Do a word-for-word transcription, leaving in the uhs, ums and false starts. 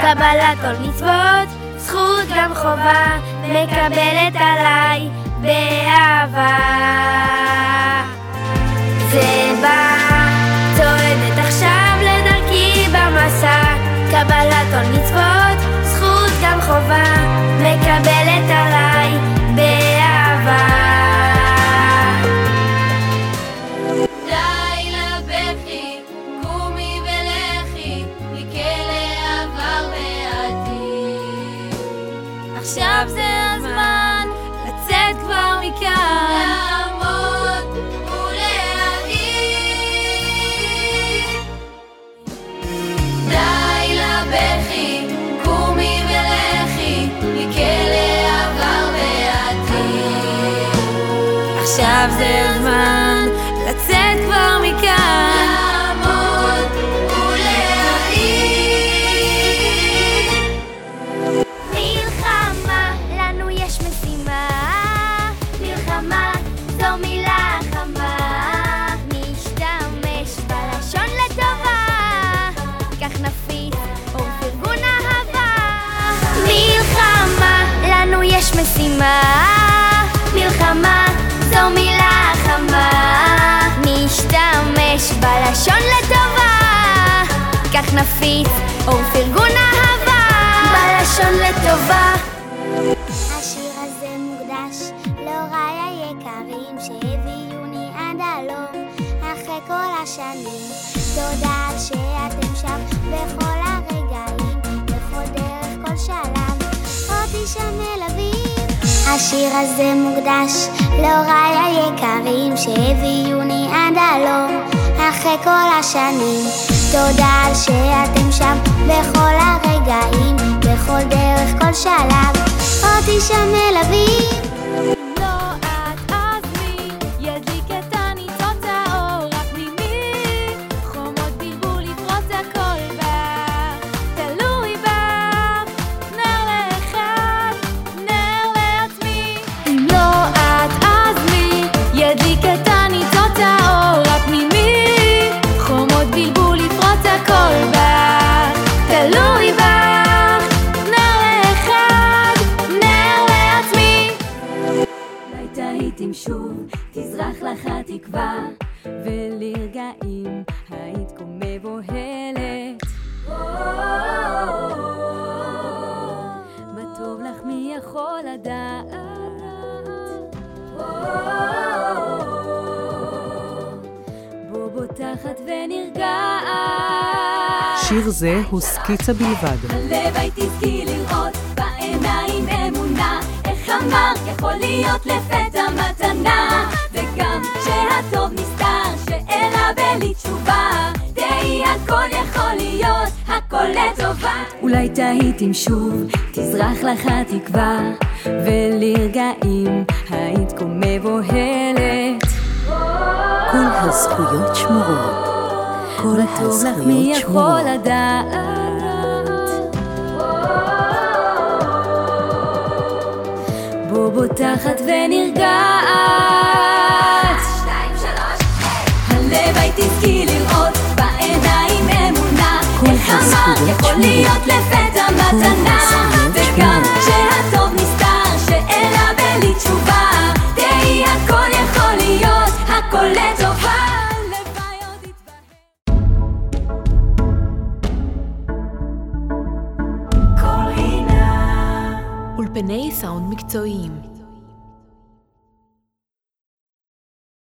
קבלת כל מצוות, זכות גם חובה, מקבלת עליי באהבה. זה בא, צועדת עכשיו לדרכי במסע, קבלת כל מצוות, זכות גם חובה, מקבלת עליי באהבה. די לבכי, קומי ולכי, מכלא עבר ועתיד. עכשיו זה הזמן לצאת כבר מכאן, לעמוד ולהעיד. די לבכי, קומי ולכי, מכלא עבר ועתיד. עכשיו זה הזמן לצאת כבר מכאן, לעמוד ולהעיד. מלחמה, לנו יש משימה, מלחמה זו מילה חמה, נשתמש בלשון לטובה, כך נפיץ אור פרגון אהבה. מלחמה, לנו יש משימה, מלחמה זו מילה חמה, נשתמש בלשון לטובה, כך נפיץ אור פרגון אהבה, בלשון לטובה. השיר הזה מוקדש להוריי היקרים שהביאוני עד הלום אחרי כל השנים. תודה שאתם שם בכל הרגעים, בכל דרך, כל שלב, אותי שם מלווים. השיר הזה מוקדש להוריי היקרים שהביאוני עד הלום אחרי כל השנים. תודה שאתם שם בכל הרגעים, בכל דרך, כל שלב, אותי שם מלווים. לא את אז מי ידליק את הניצוץ האור הפנימי, חומות בלבול יפרוץ הכל בך, תלוי בך, נר לאחד, נר לעצמי. אם לא את אז מי ידליק את הניצוץ האור הפנימי, חומות בלבול יפרוץ הכל בך, תלוי בך, נר לאחד, נר לעצמי. אולי תהיתם שוב, תזרח לך התקווה, ולרגעים היית כה מבוהלת. מה טוב לך מי יכול לדעת? בוא בוטחת ונרגעת. שיר זה הוא סקיצה בלבד. הלב הייתי תזכי לראות בעיניים אמונה, איך אמר יכול להיות לפתע מתנה, וגם שהטוב נסתר שאלה בלי תשובה, תהי הכל יכול להיות, הכל לטובה. אולי תהיתם שוב, תזרח לך התקווה, ולרגעים היית כה מבוהלת. כל הזכויות שמורות. כל טוב לך מי הזכויות יכול שמורות. לדעת. בוא בוטחת ונרגעת. שתיים, שלוש, הלב הייתי תזכי לראות בעיניים אמונה, איך אמר יכול להיות לפתע מתנה, וגם שהטוב נסתר שאלה בלי תשובה, תהי הכל יכול להיות, הכל לטובה. אולפני סאונד מקצועיים